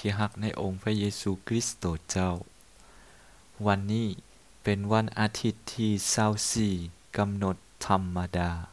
ที่รักในองค์พระเยซูคริสต์เจ้าวันนี้เป็นวันอาทิตย์ที่24กำหนดธรรมดา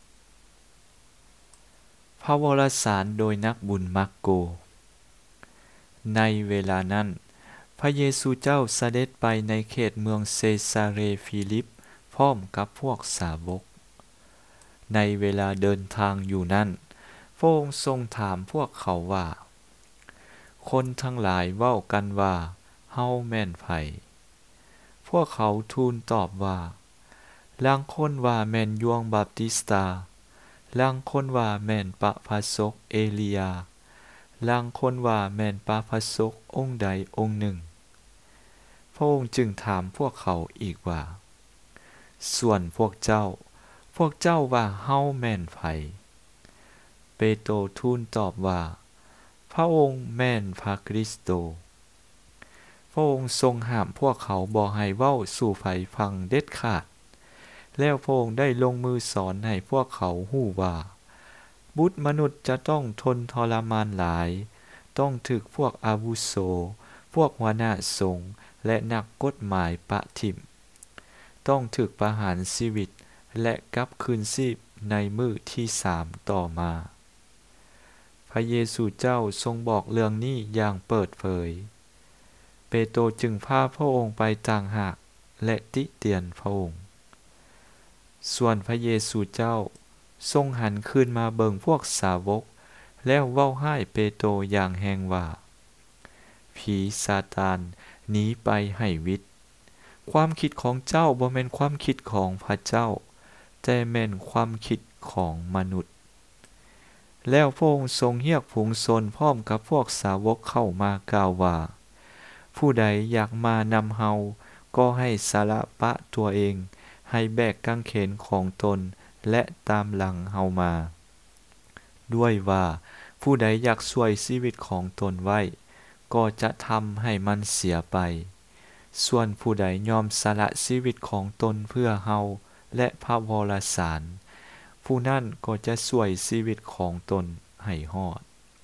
พระวรสารโดยนักบุญมักโกในเวลานั้นพระเยซูเจ้าเสด็จไปในเขตเมืองเซซาเรฟิลิปพร้อมกับพวกสาวกในเวลาเดินทางอยู่นั้นพระองค์ทรงถามพวกเขาว่าคนทั้งหลายเว้ากันว่าเฮาแม่นไผพวกเขาทูลตอบว่าลางคนว่าแม่นยวงบัพติสตาลางคนว่าแม่นปะพาสกเอลียาลางคนว่าแม่นปะพาสกองค์ใดองค์หนึ่งพระองค์จึงถามพวกเขาอีกว่าส่วนพวกเจ้าว่าเฮาแม่นไผเปโตรทูลตอบว่าพระองค์แม่นพระคริสโตพระองค์ทรงห้ามพวกเขาบ่ให้เว้าสู่ไผฟังเด็ดขาดแล้วพระองค์ได้ลงมือสอนให้พวกเขาฮู้ว่าบุตรมนุษย์จะต้องทนทรมานหลายต้องถึกพวกอาวุโสพวกหัวหน้าสงฆ์และนักกฎหมายปะทิ่มต้องถึกประหารชีวิตและกลับคืนชีพในมื้อที่3ต่อมาพระเยซูเจ้าทรงบอกเรื่องนี้อย่างเปิดเผยเปโตรจึงพาพระองค์ไปต่างหากและติเตียนพระองค์ส่วนพระเยซูเจ้าทรงหันคืนมาเบิ่งพวกสาวกแล้วเว้าให้เปโตรอย่างแรงว่าผีซาตานหนีไปให้วิตความคิดของเจ้าบ่แม่นความคิดของพระเจ้าแต่แม่นความคิดของมนุษย์แล้วพระองค์ทรงเรียกฝูงชนพร้อมกับพวกสาวกเข้ามากล่าวว่าผู้ใดอยากมานำเฮาก็ให้สละปะตัวเองให้แบกกางเขนของตนและตามหลังเฮามาด้วยว่าผู้ใดอยากช่วยชีวิตของตนไว้ก็จะทำให้มันเสียไปส่วนผู้ใดยอมสละชีวิตของตนเพื่อเฮาและพระวรสารผู้นั้นก็จะช่วยชีวิตของตนให้รอด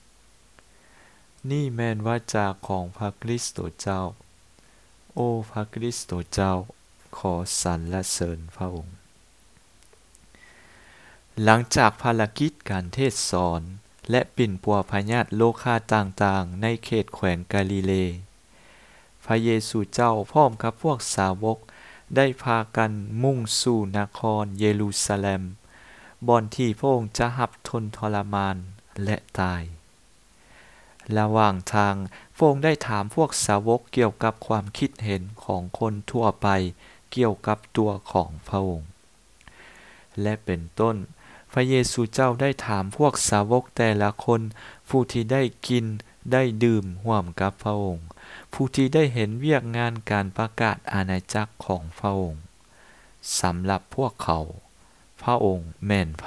นี่แม่นวาจาของพระคริสต์เจ้าโอ้พระคริสต์เจ้าขอสรรเสริญพระองค์หลังจากภารกิจการเทศสอนและปิ่นปัวพญาติโลคาต่างๆในเขตแขวงกาลิเลพระเยซูเจ้าพร้อมกับพวกสาวกได้พากันมุ่งสู่นครเยรูซาเล็มบ่อนที่พระองค์จะรับทนทรมานและตายระหว่างทางพระองค์ได้ถามพวกสาวกเกี่ยวกับความคิดเห็นของคนทั่วไปเกี่ยวกับตัวของพระองค์และเป็นต้นพระเยซูเจ้าได้ถามพวกสาวกแต่ละคนผู้ที่ได้กินได้ดื่มร่วมกับพระองค์ผู้ที่ได้เห็นเวียกงานการประกาศอาณาจักรของพระองค์สำหรับพวกเขาพระองค์แม่นไผ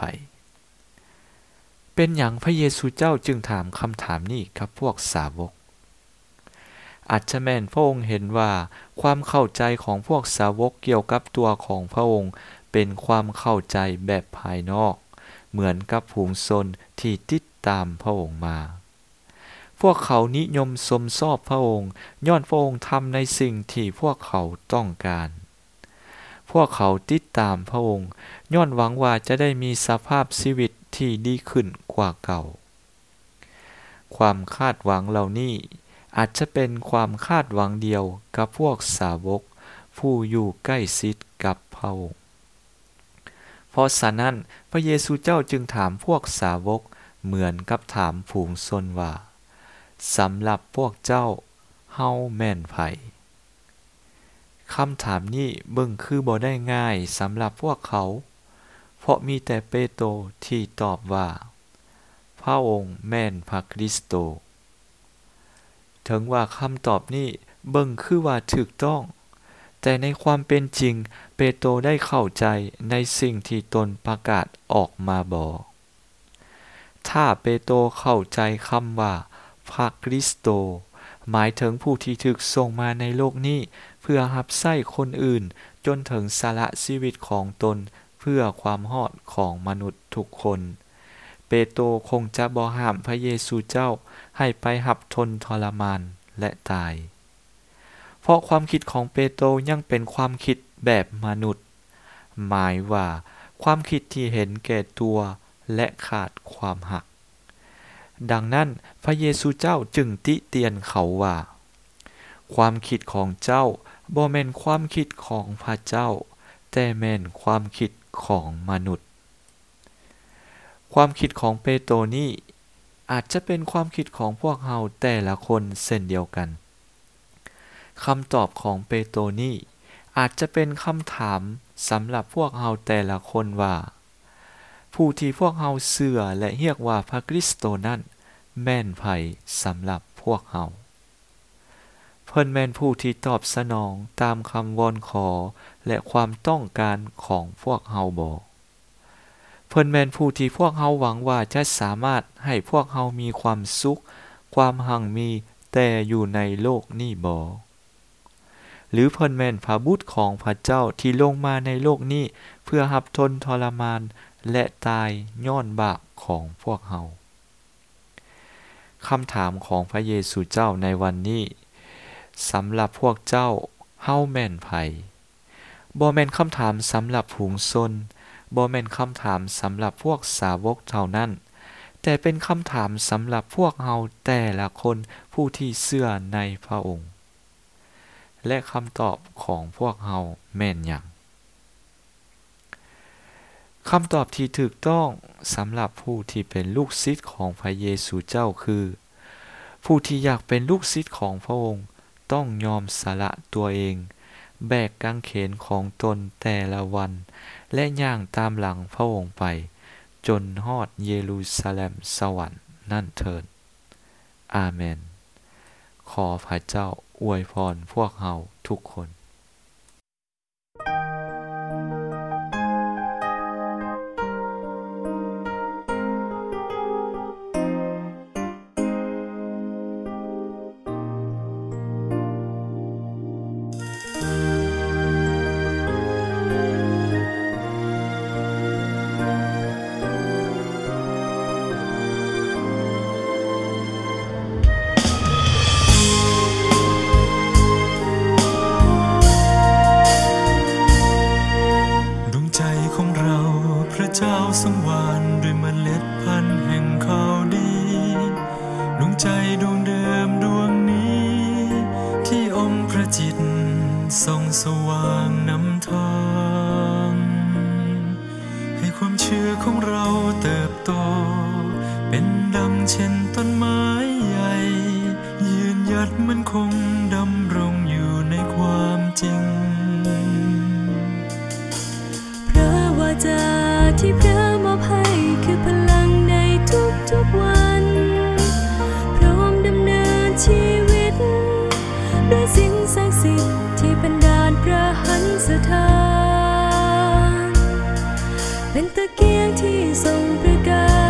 เป็นหยังพระเยซูเจ้าจึงถามคำถามนี้กับพวกสาวกอาจจะแม่นพระองค์เห็นว่าความเข้าใจของพวกสาวกเกี่ยวกับตัวของพระองค์เป็นความเข้าใจแบบภายนอกเหมือนกับฝูงชนที่ติดตามพระองค์มาพวกเขานิยมชมชอบพระองค์ย้อนพระองค์ทำในสิ่งที่พวกเขาต้องการพวกเขาติดตามพระองค์ย้อนหวังว่าจะได้มีสภาพชีวิตที่ดีขึ้นกว่าเก่าความคาดหวังเหล่านี้อาจจะเป็นความคาดหวังเดียวกับพวกสาวกผู้อยู่ใกล้ชิดกับพระองค์เพราะฉะนั้นพระเยซูเจ้าจึงถามพวกสาวกเหมือนกับถามฝูงชนว่าสำหรับพวกเจ้าเฮาแม่นไผคำถามนี้เบิ่งคือบ่ได้ง่ายสำหรับพวกเขาเพราะมีแต่เปโตรที่ตอบว่าพระองค์แม่นพระคริสโตถึงว่าคำตอบนี้เบิ่งคือว่าถูกต้องแต่ในความเป็นจริงเปโตรได้เข้าใจในสิ่งที่ตนประกาศออกมาบ่ถ้าเปโตรเข้าใจคำว่าพระคริสโตหมายถึงผู้ที่ถูกส่งมาในโลกนี้เพื่อรับใช้คนอื่นจนถึงสละชีวิตของตนเพื่อความรอดของมนุษย์ทุกคนเปโตรคงจะบ่ห้ามพระเยซูเจ้าให้ไปรับทนทรมานและตายเพราะความคิดของเปโตรยังเป็นความคิดแบบมนุษย์หมายว่าความคิดที่เห็นแก่ตัวและขาดความหักดังนั้นพระเยซูเจ้าจึงติเตียนเขาว่าความคิดของเจ้าบ่แม่นความคิดของพระเจ้าแต่แม่นความคิดของมนุษย์ความคิดของเปโตรนี้อาจจะเป็นความคิดของพวกเราแต่ละคนเช่นเดียวกันคำตอบของเปโตรนี้อาจจะเป็นคำถามสำหรับพวกเราแต่ละคนว่าผู้ที่พวกเราเชื่อและเรียกว่าพระคริสต์นั้นแม่นไผสำหรับพวกเราเพิ่นแม่นผู้ที่ตอบสนองตามคำวอนขอและความต้องการของพวกเราบ่เพิ่นแม่นผู้ที่พวกเราหวังว่าจะสามารถให้พวกเรามีความสุขความหั่งมีแต่อยู่ในโลกนี้บ่หรือเพิ่นแม่นพระบุตรของพระเจ้าที่ลงมาในโลกนี้เพื่อรับทนทรมานและตายย้อนบาปของพวกเราคำถามของพระเยซูเจ้าในวันนี้สำหรับพวกเจ้าเฮาแม่นไผบ่แม่นคำถามสำหรับฝูงชนบ่แม่นคำถามสำหรับพวกสาวกเท่านั้นแต่เป็นคำถามสำหรับพวกเฮาแต่ละคนผู้ที่เชื่อในพระองค์และคำตอบของพวกเฮาแม่นหยังคำตอบที่ถูกต้องสำหรับผู้ที่เป็นลูกศิษย์ของพระเยซูเจ้าคือผู้ที่อยากเป็นลูกศิษย์ของพระองค์ต้องยอมสละตัวเองแบกกางเขนของตนแต่ละวันและย่างตามหลังพระองค์ไปจนฮอดเยรูซาเล็มสวรรค์นั่นเถิดอาเมนขอพระเจ้าอวยพรพวกเราทุกคนสังวานด้วยเมล็ดพันธุ์แห่งข่าวดีดวงใจดวงเดิมดวงนี้ที่อมพระจิตส่องสว่างนำทางให้ความเชื่อของเราเติบโตเป็นดังเช่นต้นไม้ใหญ่ยืนหยัดมั่นคงดำรงอยู่ในความจริงพระวาจาที่พระมอบให้คือพลังในทุกๆวันพร้อมดำเนินชีวิตด้วยสิ่งศักดิ์สิทธิ์ที่บันดาลพระหันสถานเป็นตะเกียงที่ส่องประกาย